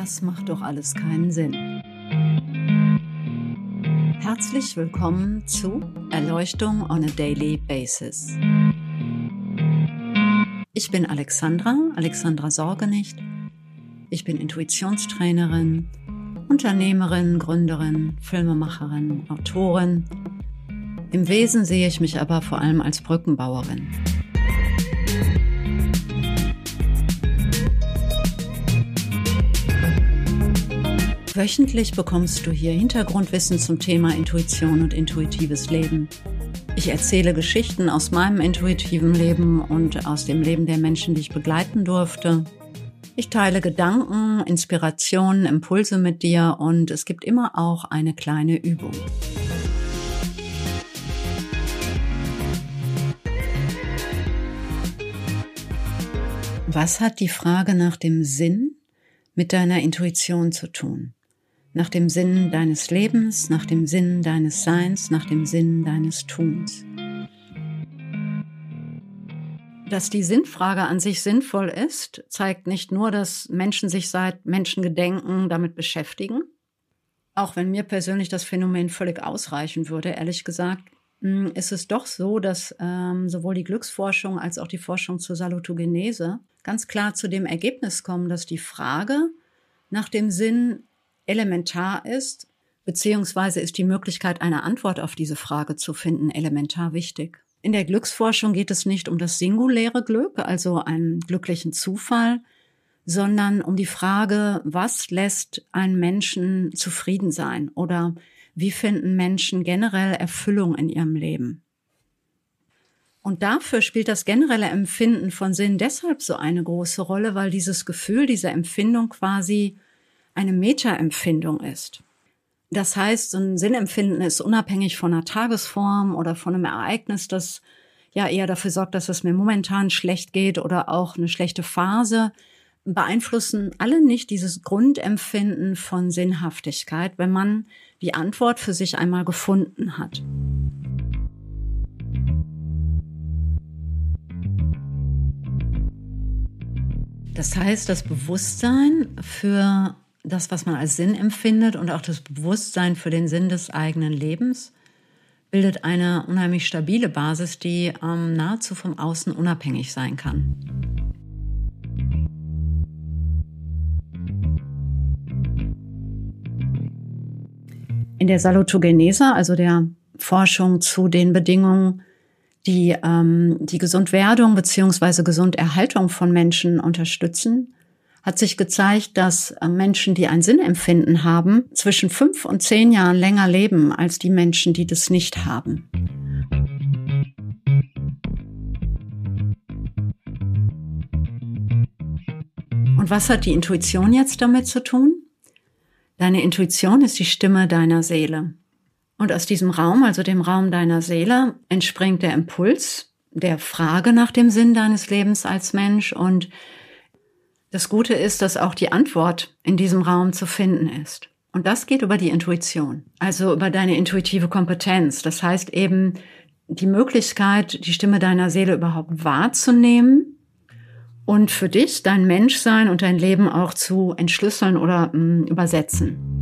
Das macht doch alles keinen Sinn. Herzlich willkommen zu Erleuchtung on a Daily Basis. Ich bin Alexandra Sorgenicht. Ich bin Intuitionstrainerin, Unternehmerin, Gründerin, Filmemacherin, Autorin. Im Wesen sehe ich mich aber vor allem als Brückenbauerin. Wöchentlich bekommst du hier Hintergrundwissen zum Thema Intuition und intuitives Leben. Ich erzähle Geschichten aus meinem intuitiven Leben und aus dem Leben der Menschen, die ich begleiten durfte. Ich teile Gedanken, Inspirationen, Impulse mit dir und es gibt immer auch eine kleine Übung. Was hat die Frage nach dem Sinn mit deiner Intuition zu tun? Nach dem Sinn deines Lebens, nach dem Sinn deines Seins, nach dem Sinn deines Tuns. Dass die Sinnfrage an sich sinnvoll ist, zeigt nicht nur, dass Menschen sich seit Menschengedenken damit beschäftigen. Auch wenn mir persönlich das Phänomen völlig ausreichen würde, ehrlich gesagt, ist es doch so, dass sowohl die Glücksforschung als auch die Forschung zur Salutogenese ganz klar zu dem Ergebnis kommen, dass die Frage nach dem Sinn elementar ist, beziehungsweise ist die Möglichkeit, eine Antwort auf diese Frage zu finden, elementar wichtig. In der Glücksforschung geht es nicht um das singuläre Glück, also einen glücklichen Zufall, sondern um die Frage, was lässt einen Menschen zufrieden sein oder wie finden Menschen generell Erfüllung in ihrem Leben. Und dafür spielt das generelle Empfinden von Sinn deshalb so eine große Rolle, weil dieses Gefühl, diese Empfindung quasi eine Meta-Empfindung ist. Das heißt, so ein Sinnempfinden ist unabhängig von einer Tagesform oder von einem Ereignis, das ja eher dafür sorgt, dass es mir momentan schlecht geht oder auch eine schlechte Phase, beeinflussen alle nicht dieses Grundempfinden von Sinnhaftigkeit, wenn man die Antwort für sich einmal gefunden hat. Das heißt, das Bewusstsein für das, was man als Sinn empfindet und auch das Bewusstsein für den Sinn des eigenen Lebens bildet eine unheimlich stabile Basis, die nahezu vom Außen unabhängig sein kann. In der Salutogenese, also der Forschung zu den Bedingungen, die die Gesundwerdung bzw. Gesunderhaltung von Menschen unterstützen, hat sich gezeigt, dass Menschen, die ein Sinnempfinden haben, zwischen 5 und 10 Jahren länger leben als die Menschen, die das nicht haben. Und was hat die Intuition jetzt damit zu tun? Deine Intuition ist die Stimme deiner Seele. Und aus diesem Raum, also dem Raum deiner Seele, entspringt der Impuls der Frage nach dem Sinn deines Lebens als Mensch. Und das Gute ist, dass auch die Antwort in diesem Raum zu finden ist. Und das geht über die Intuition, also über deine intuitive Kompetenz. Das heißt eben die Möglichkeit, die Stimme deiner Seele überhaupt wahrzunehmen und für dich, dein Menschsein und dein Leben auch zu entschlüsseln oder übersetzen.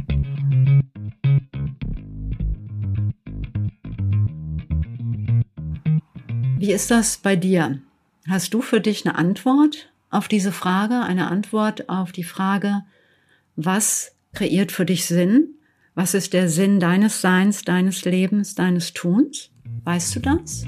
Wie ist das bei dir? Hast du für dich eine Antwort auf diese Frage, eine Antwort auf die Frage, was kreiert für dich Sinn? Was ist der Sinn deines Seins, deines Lebens, deines Tuns? Weißt du das?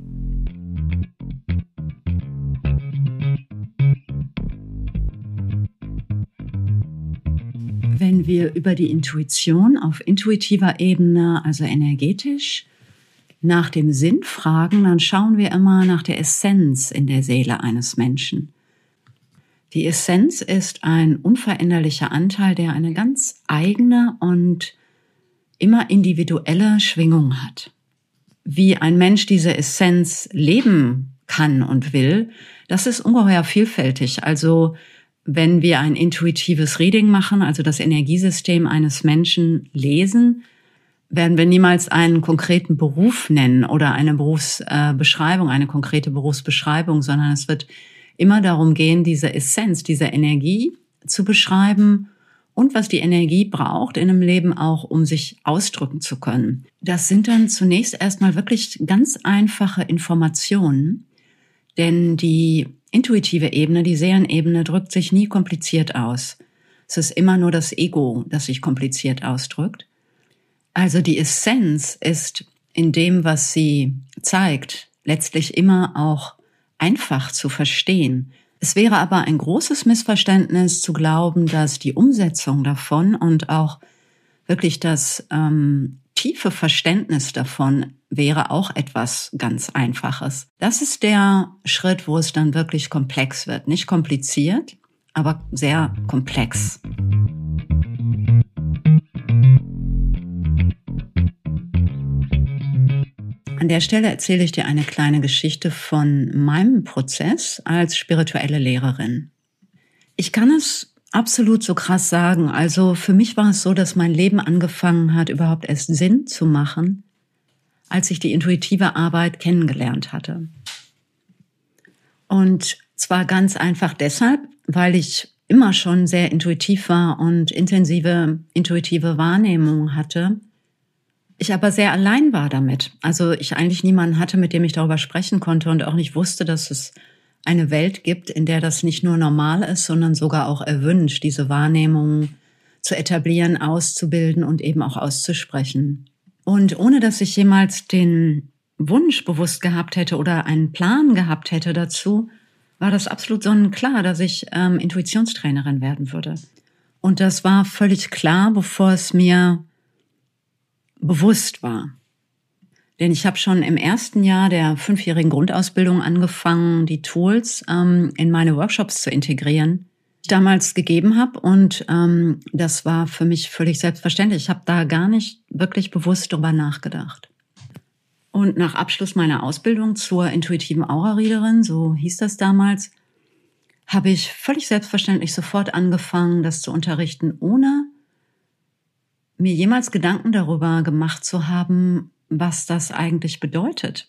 Wenn wir über die Intuition auf intuitiver Ebene, also energetisch, nach dem Sinn fragen, dann schauen wir immer nach der Essenz in der Seele eines Menschen. Die Essenz ist ein unveränderlicher Anteil, der eine ganz eigene und immer individuelle Schwingung hat. Wie ein Mensch diese Essenz leben kann und will, das ist ungeheuer vielfältig. Also wenn wir ein intuitives Reading machen, also das Energiesystem eines Menschen lesen, werden wir niemals einen konkreten Beruf nennen oder eine Berufsbeschreibung, eine konkrete Berufsbeschreibung, sondern es wird immer darum gehen, diese Essenz, diese Energie zu beschreiben und was die Energie braucht in einem Leben auch, um sich ausdrücken zu können. Das sind dann zunächst erstmal wirklich ganz einfache Informationen, denn die intuitive Ebene, die Seelenebene drückt sich nie kompliziert aus. Es ist immer nur das Ego, das sich kompliziert ausdrückt. Also die Essenz ist in dem, was sie zeigt, letztlich immer auch einfach zu verstehen. Es wäre aber ein großes Missverständnis zu glauben, dass die Umsetzung davon und auch wirklich das tiefe Verständnis davon wäre auch etwas ganz Einfaches. Das ist der Schritt, wo es dann wirklich komplex wird. Nicht kompliziert, aber sehr komplex. An der Stelle erzähle ich dir eine kleine Geschichte von meinem Prozess als spirituelle Lehrerin. Ich kann es absolut so krass sagen. Also für mich war es so, dass mein Leben angefangen hat, überhaupt erst Sinn zu machen, als ich die intuitive Arbeit kennengelernt hatte. Und zwar ganz einfach deshalb, weil ich immer schon sehr intuitiv war und intensive intuitive Wahrnehmung hatte. Ich aber sehr allein war damit. Also ich eigentlich niemanden hatte, mit dem ich darüber sprechen konnte und auch nicht wusste, dass es eine Welt gibt, in der das nicht nur normal ist, sondern sogar auch erwünscht, diese Wahrnehmung zu etablieren, auszubilden und eben auch auszusprechen. Und ohne dass ich jemals den Wunsch bewusst gehabt hätte oder einen Plan gehabt hätte dazu, war das absolut sonnenklar, dass ich Intuitionstrainerin werden würde. Und das war völlig klar, bevor es mir bewusst war. Denn ich habe schon im ersten Jahr der 5-jährigen Grundausbildung angefangen, die Tools in meine Workshops zu integrieren, die ich damals gegeben habe. Und das war für mich völlig selbstverständlich. Ich habe da gar nicht wirklich bewusst drüber nachgedacht. Und nach Abschluss meiner Ausbildung zur intuitiven Aura-Readerin, so hieß das damals, habe ich völlig selbstverständlich sofort angefangen, das zu unterrichten, ohne mir jemals Gedanken darüber gemacht zu haben, was das eigentlich bedeutet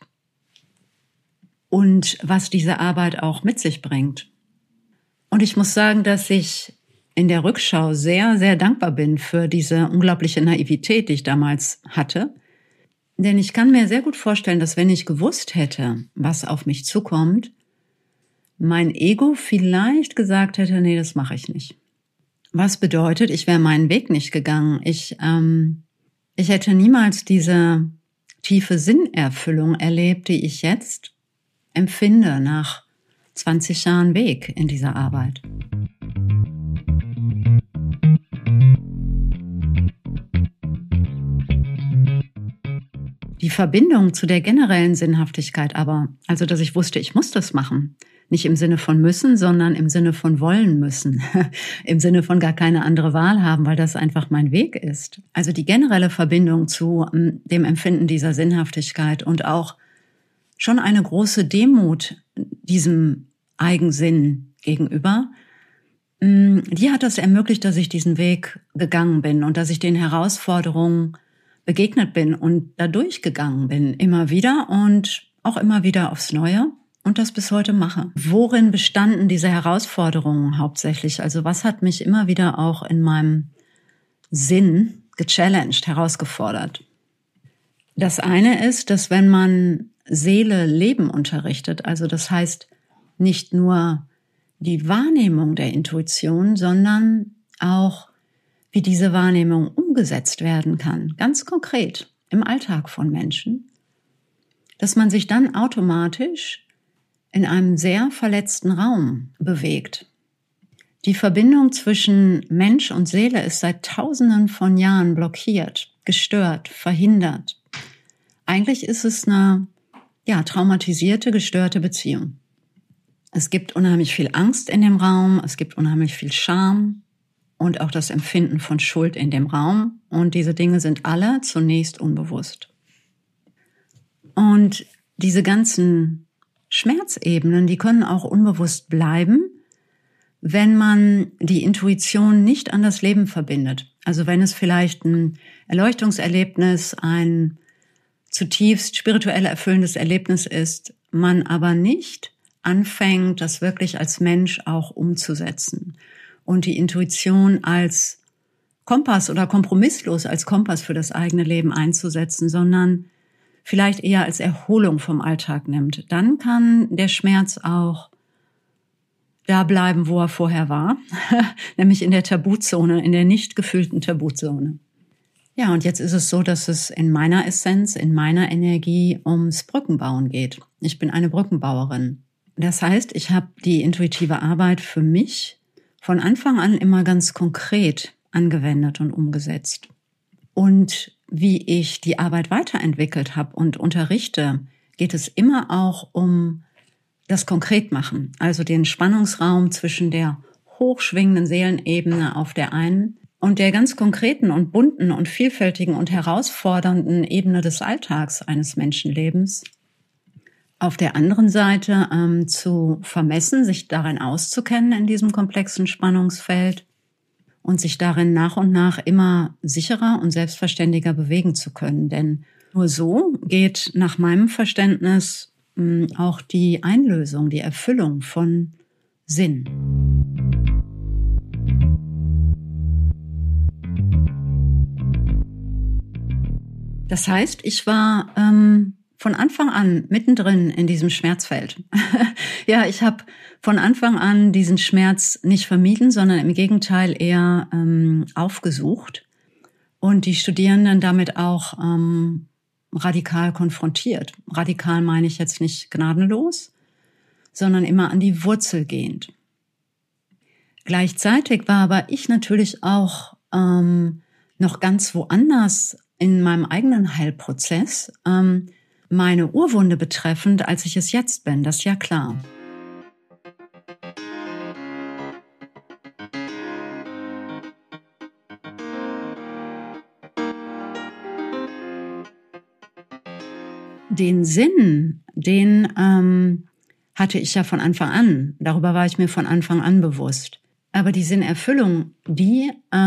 und was diese Arbeit auch mit sich bringt. Und ich muss sagen, dass ich in der Rückschau sehr, sehr dankbar bin für diese unglaubliche Naivität, die ich damals hatte. Denn ich kann mir sehr gut vorstellen, dass wenn ich gewusst hätte, was auf mich zukommt, mein Ego vielleicht gesagt hätte, nee, das mache ich nicht. Was bedeutet, ich wäre meinen Weg nicht gegangen. Ich hätte niemals diese tiefe Sinnerfüllung erlebt, die ich jetzt empfinde nach 20 Jahren Weg in dieser Arbeit. Die Verbindung zu der generellen Sinnhaftigkeit aber, also dass ich wusste, ich muss das machen, nicht im Sinne von müssen, sondern im Sinne von wollen müssen, im Sinne von gar keine andere Wahl haben, weil das einfach mein Weg ist. Also die generelle Verbindung zu dem Empfinden dieser Sinnhaftigkeit und auch schon eine große Demut diesem Eigensinn gegenüber, die hat das ermöglicht, dass ich diesen Weg gegangen bin und dass ich den Herausforderungen begegnet bin und da durchgegangen bin, immer wieder und auch immer wieder aufs Neue und das bis heute mache. Worin bestanden diese Herausforderungen hauptsächlich? Also was hat mich immer wieder auch in meinem Sinn gechallenged, herausgefordert? Das eine ist, dass wenn man Seele Leben unterrichtet, also das heißt nicht nur die Wahrnehmung der Intuition, sondern auch wie diese Wahrnehmung umgesetzt werden kann, ganz konkret im Alltag von Menschen, dass man sich dann automatisch in einem sehr verletzten Raum bewegt. Die Verbindung zwischen Mensch und Seele ist seit Tausenden von Jahren blockiert, gestört, verhindert. Eigentlich ist es eine traumatisierte, gestörte Beziehung. Es gibt unheimlich viel Angst in dem Raum, es gibt unheimlich viel Scham und auch das Empfinden von Schuld in dem Raum. Und diese Dinge sind alle zunächst unbewusst. Und diese ganzen Schmerzebenen, die können auch unbewusst bleiben, wenn man die Intuition nicht an das Leben verbindet. Also wenn es vielleicht ein Erleuchtungserlebnis, ein zutiefst spirituell erfüllendes Erlebnis ist, man aber nicht anfängt, das wirklich als Mensch auch umzusetzen und die Intuition als Kompass oder kompromisslos als Kompass für das eigene Leben einzusetzen, sondern vielleicht eher als Erholung vom Alltag nimmt, dann kann der Schmerz auch da bleiben, wo er vorher war, nämlich in der Tabuzone, in der nicht gefühlten Tabuzone. Ja, und jetzt ist es so, dass es in meiner Essenz, in meiner Energie ums Brückenbauen geht. Ich bin eine Brückenbauerin. Das heißt, ich habe die intuitive Arbeit für mich von Anfang an immer ganz konkret angewendet und umgesetzt. Und wie ich die Arbeit weiterentwickelt habe und unterrichte, geht es immer auch um das Konkretmachen, also den Spannungsraum zwischen der hochschwingenden Seelenebene auf der einen und der ganz konkreten und bunten und vielfältigen und herausfordernden Ebene des Alltags eines Menschenlebens auf der anderen Seite zu vermessen, sich darin auszukennen in diesem komplexen Spannungsfeld und sich darin nach und nach immer sicherer und selbstverständiger bewegen zu können. Denn nur so geht nach meinem Verständnis auch die Einlösung, die Erfüllung von Sinn. Das heißt, ich war von Anfang an mittendrin in diesem Schmerzfeld. Ja, ich habe von Anfang an diesen Schmerz nicht vermieden, sondern im Gegenteil eher aufgesucht und die Studierenden damit auch radikal konfrontiert. Radikal meine ich jetzt nicht gnadenlos, sondern immer an die Wurzel gehend. Gleichzeitig war aber ich natürlich auch noch ganz woanders in meinem eigenen Heilprozess, meine Urwunde betreffend, als ich es jetzt bin, das ist ja klar. Den Sinn, den hatte ich ja von Anfang an. Darüber war ich mir von Anfang an bewusst. Aber die Sinnerfüllung, die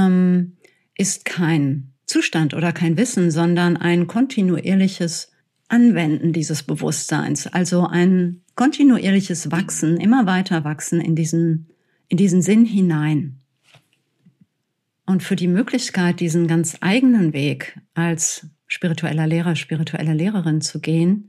ist kein Zustand oder kein Wissen, sondern ein kontinuierliches Anwenden dieses Bewusstseins. Also ein kontinuierliches Wachsen, immer weiter wachsen in diesen Sinn hinein. Und für die Möglichkeit, diesen ganz eigenen Weg als spiritueller Lehrer, spirituelle Lehrerin zu gehen,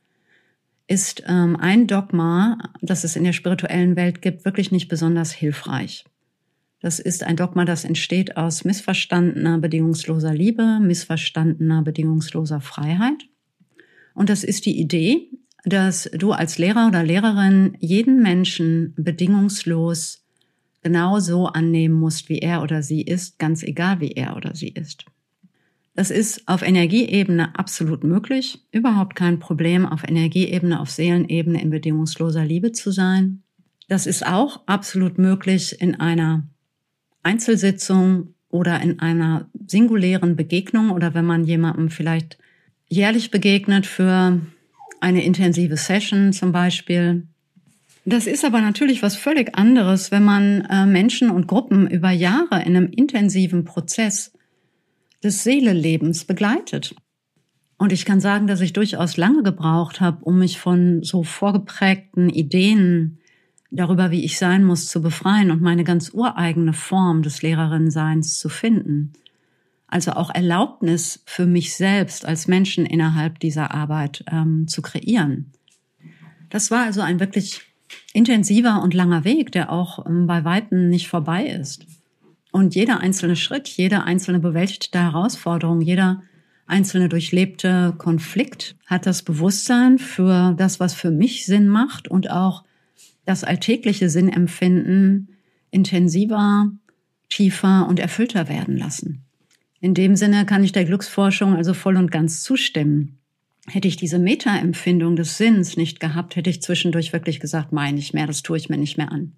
ist ein Dogma, das es in der spirituellen Welt gibt, wirklich nicht besonders hilfreich. Das ist ein Dogma, das entsteht aus missverstandener, bedingungsloser Liebe, missverstandener, bedingungsloser Freiheit. Und das ist die Idee, dass du als Lehrer oder Lehrerin jeden Menschen bedingungslos genauso annehmen musst, wie er oder sie ist, ganz egal, wie er oder sie ist. Das ist auf Energieebene absolut möglich, überhaupt kein Problem, auf Energieebene, auf Seelenebene in bedingungsloser Liebe zu sein. Das ist auch absolut möglich in einer Einzelsitzung oder in einer singulären Begegnung oder wenn man jemandem vielleicht jährlich begegnet für eine intensive Session zum Beispiel. Das ist aber natürlich was völlig anderes, wenn man Menschen und Gruppen über Jahre in einem intensiven Prozess des Seelenlebens begleitet. Und ich kann sagen, dass ich durchaus lange gebraucht habe, um mich von so vorgeprägten Ideen darüber, wie ich sein muss, zu befreien und meine ganz ureigene Form des Lehrerinnenseins zu finden. Also auch Erlaubnis für mich selbst als Menschen innerhalb dieser Arbeit zu kreieren. Das war also ein wirklich intensiver und langer Weg, der auch bei Weitem nicht vorbei ist. Und jeder einzelne Schritt, jede einzelne bewältigte Herausforderung, jeder einzelne durchlebte Konflikt hat das Bewusstsein für das, was für mich Sinn macht und auch das alltägliche Sinnempfinden intensiver, tiefer und erfüllter werden lassen. In dem Sinne kann ich der Glücksforschung also voll und ganz zustimmen. Hätte ich diese Meta-Empfindung des Sinns nicht gehabt, hätte ich zwischendurch wirklich gesagt, meine ich mehr, das tue ich mir nicht mehr an.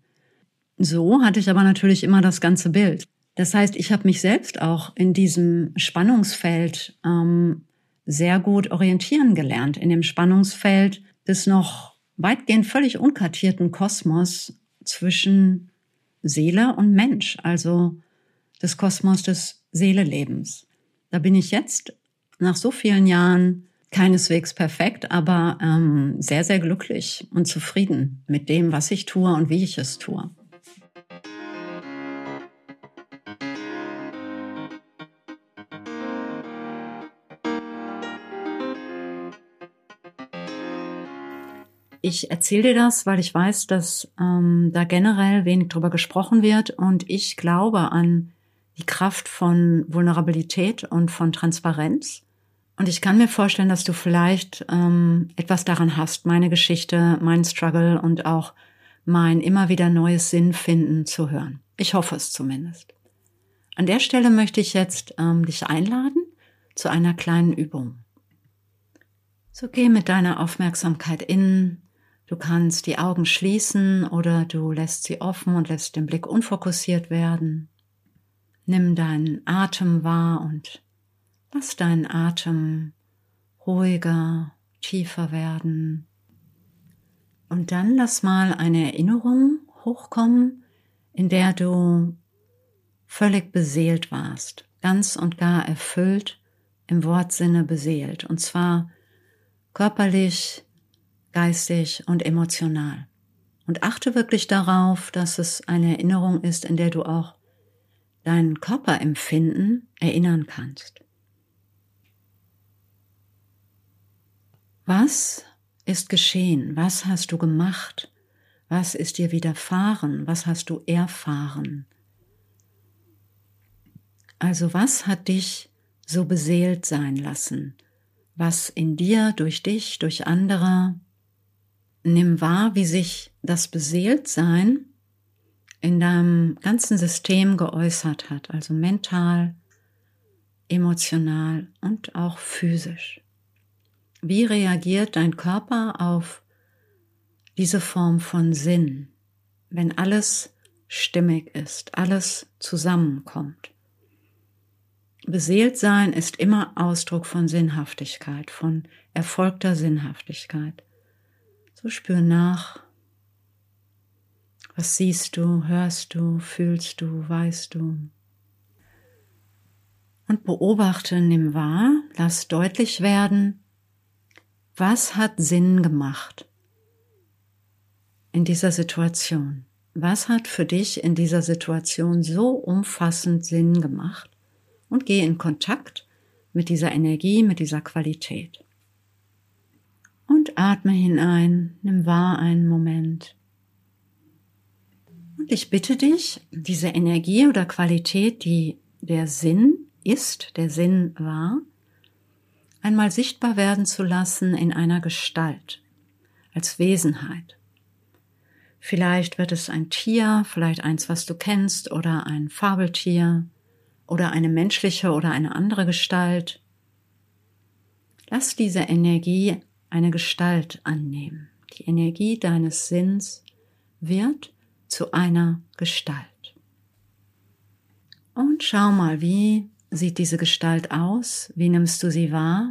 So hatte ich aber natürlich immer das ganze Bild. Das heißt, ich habe mich selbst auch in diesem Spannungsfeld sehr gut orientieren gelernt. In dem Spannungsfeld des noch weitgehend völlig unkartierten Kosmos zwischen Seele und Mensch, also des Kosmos des Seelelebens. Da bin ich jetzt nach so vielen Jahren keineswegs perfekt, aber sehr, sehr glücklich und zufrieden mit dem, was ich tue und wie ich es tue. Ich erzähle dir das, weil ich weiß, dass da generell wenig drüber gesprochen wird und ich glaube an die Kraft von Vulnerabilität und von Transparenz. Und ich kann mir vorstellen, dass du vielleicht etwas daran hast, meine Geschichte, meinen Struggle und auch mein immer wieder neues Sinnfinden zu hören. Ich hoffe es zumindest. An der Stelle möchte ich jetzt dich einladen zu einer kleinen Übung. So geh mit deiner Aufmerksamkeit in. Du kannst die Augen schließen oder du lässt sie offen und lässt den Blick unfokussiert werden. Nimm deinen Atem wahr und lass deinen Atem ruhiger, tiefer werden. Und dann lass mal eine Erinnerung hochkommen, in der du völlig beseelt warst, ganz und gar erfüllt, im Wortsinne beseelt. Und zwar körperlich, geistig und emotional. Und achte wirklich darauf, dass es eine Erinnerung ist, in der du auch dein Körperempfinden erinnern kannst. Was ist geschehen? Was hast du gemacht? Was ist dir widerfahren? Was hast du erfahren? Also was hat dich so beseelt sein lassen? Was in dir, durch dich, durch andere? Nimm wahr, wie sich das Beseeltsein in deinem ganzen System geäußert hat, also mental, emotional und auch physisch. Wie reagiert dein Körper auf diese Form von Sinn, wenn alles stimmig ist, alles zusammenkommt? Beseeltsein ist immer Ausdruck von Sinnhaftigkeit, von erfolgter Sinnhaftigkeit. So spür nach. Was siehst du, hörst du, fühlst du, weißt du? Und beobachte, nimm wahr, lass deutlich werden, was hat Sinn gemacht in dieser Situation? Was hat für dich in dieser Situation so umfassend Sinn gemacht? Und geh in Kontakt mit dieser Energie, mit dieser Qualität. Und atme hinein, nimm wahr einen Moment. Und ich bitte dich, diese Energie oder Qualität, die der Sinn ist, der Sinn war, einmal sichtbar werden zu lassen in einer Gestalt, als Wesenheit. Vielleicht wird es ein Tier, vielleicht eins, was du kennst, oder ein Fabeltier, oder eine menschliche oder eine andere Gestalt. Lass diese Energie eine Gestalt annehmen. Die Energie deines Sinns wird zu einer Gestalt. Und schau mal, wie sieht diese Gestalt aus? Wie nimmst du sie wahr?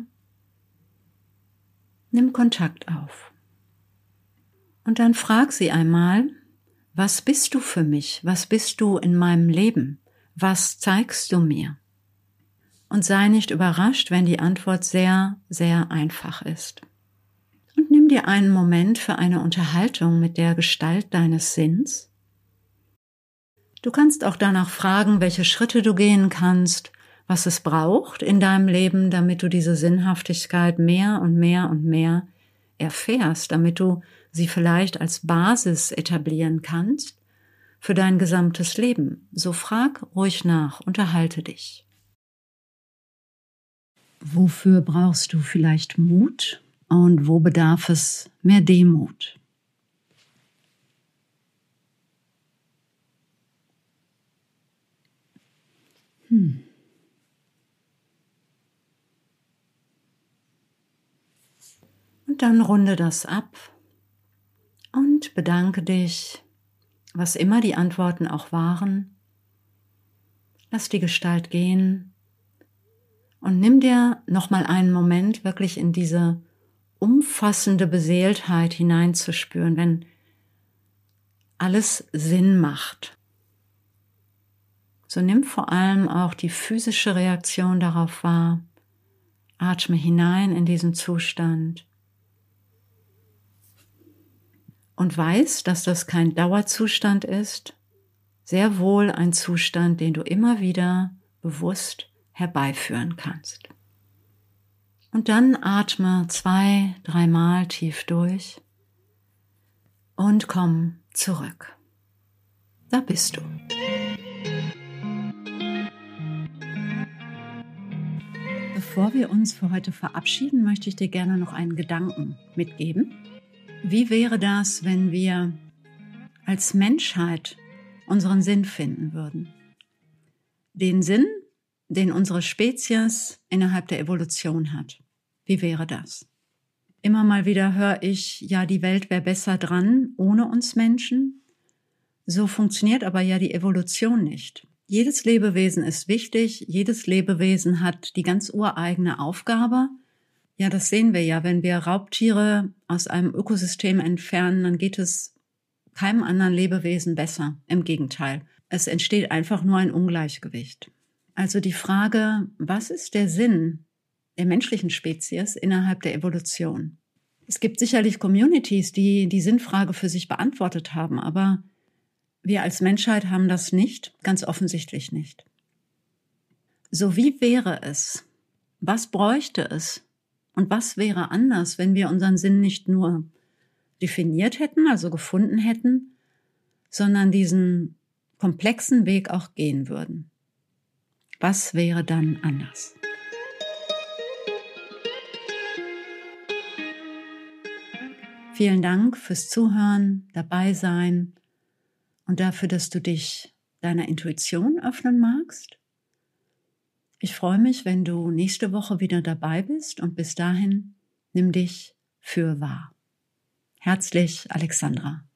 Nimm Kontakt auf. Und dann frag sie einmal, was bist du für mich? Was bist du in meinem Leben? Was zeigst du mir? Und sei nicht überrascht, wenn die Antwort sehr, sehr einfach ist. Und nimm dir einen Moment für eine Unterhaltung mit der Gestalt deines Sinns. Du kannst auch danach fragen, welche Schritte du gehen kannst, was es braucht in deinem Leben, damit du diese Sinnhaftigkeit mehr und mehr und mehr erfährst, damit du sie vielleicht als Basis etablieren kannst für dein gesamtes Leben. So frag ruhig nach, unterhalte dich. Wofür brauchst du vielleicht Mut und wo bedarf es mehr Demut? Und dann runde das ab und bedanke dich, was immer die Antworten auch waren. Lass die Gestalt gehen und nimm dir nochmal einen Moment, wirklich in diese umfassende Beseeltheit hineinzuspüren, wenn alles Sinn macht. So nimm vor allem auch die physische Reaktion darauf wahr. Atme hinein in diesen Zustand. Und weiß, dass das kein Dauerzustand ist, sehr wohl ein Zustand, den du immer wieder bewusst herbeiführen kannst. Und dann atme 2-3 Mal tief durch und komm zurück. Da bist du. Bevor wir uns für heute verabschieden, möchte ich dir gerne noch einen Gedanken mitgeben. Wie wäre das, wenn wir als Menschheit unseren Sinn finden würden? Den Sinn, den unsere Spezies innerhalb der Evolution hat. Wie wäre das? Immer mal wieder höre ich, ja, die Welt wäre besser dran ohne uns Menschen. So funktioniert aber ja die Evolution nicht. Jedes Lebewesen ist wichtig, jedes Lebewesen hat die ganz ureigene Aufgabe. Ja, das sehen wir ja, wenn wir Raubtiere aus einem Ökosystem entfernen, dann geht es keinem anderen Lebewesen besser. Im Gegenteil, es entsteht einfach nur ein Ungleichgewicht. Also die Frage, was ist der Sinn der menschlichen Spezies innerhalb der Evolution? Es gibt sicherlich Communities, die die Sinnfrage für sich beantwortet haben, aber wir als Menschheit haben das nicht, ganz offensichtlich nicht. So, wie wäre es? Was bräuchte es? Und was wäre anders, wenn wir unseren Sinn nicht nur definiert hätten, also gefunden hätten, sondern diesen komplexen Weg auch gehen würden? Was wäre dann anders? Vielen Dank fürs Zuhören, dabei sein und dafür, dass du dich deiner Intuition öffnen magst. Ich freue mich, wenn du nächste Woche wieder dabei bist und bis dahin nimm dich für wahr. Herzlich, Alexandra.